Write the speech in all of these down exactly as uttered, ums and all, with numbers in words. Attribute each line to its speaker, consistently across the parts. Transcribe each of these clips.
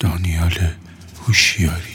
Speaker 1: دانیال هوشیاری.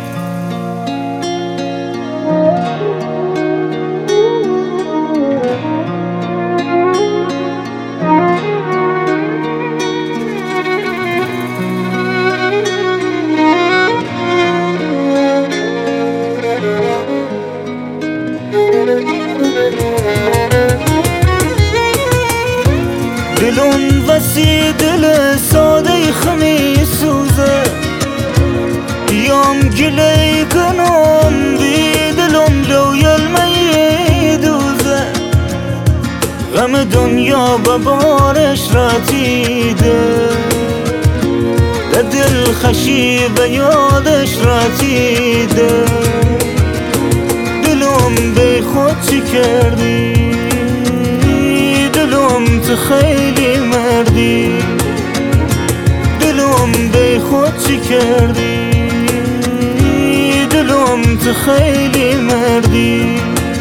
Speaker 2: دلون وسی دل ساده خمی سوزه یام گلی کنم بی دلم لو یلمی دوزه غم دنیا ببارش راتیده دل خشی به یادش راتیده دلم بی خود چی کردی دلم تو خیلی مردی دلم بی خود چی کردی دلم تو خیلی مردی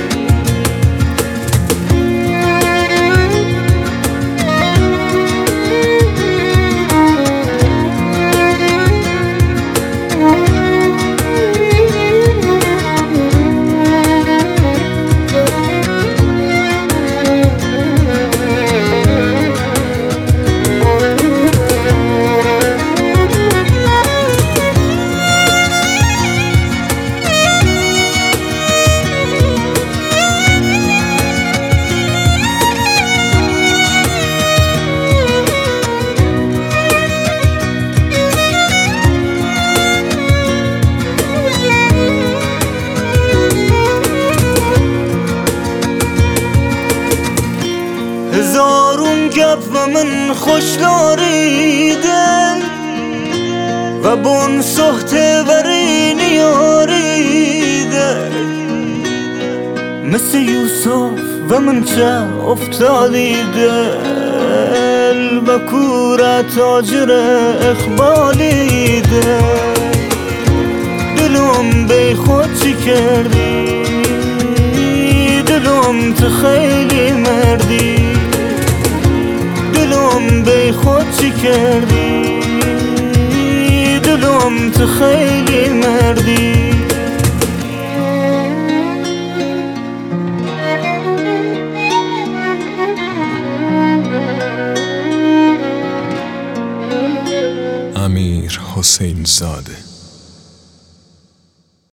Speaker 2: هزارون گپ و من خوش داریدن و بون سخته ورینی یاریدن مثل یوسف و من چه افتادی دل و کور تاجر اقبالی دل دلم بی خود چی کردی دلم تو خیلی مردی دلم بی خود چی کردی دلم تو خیلی مردی
Speaker 1: امیر حسین زاده.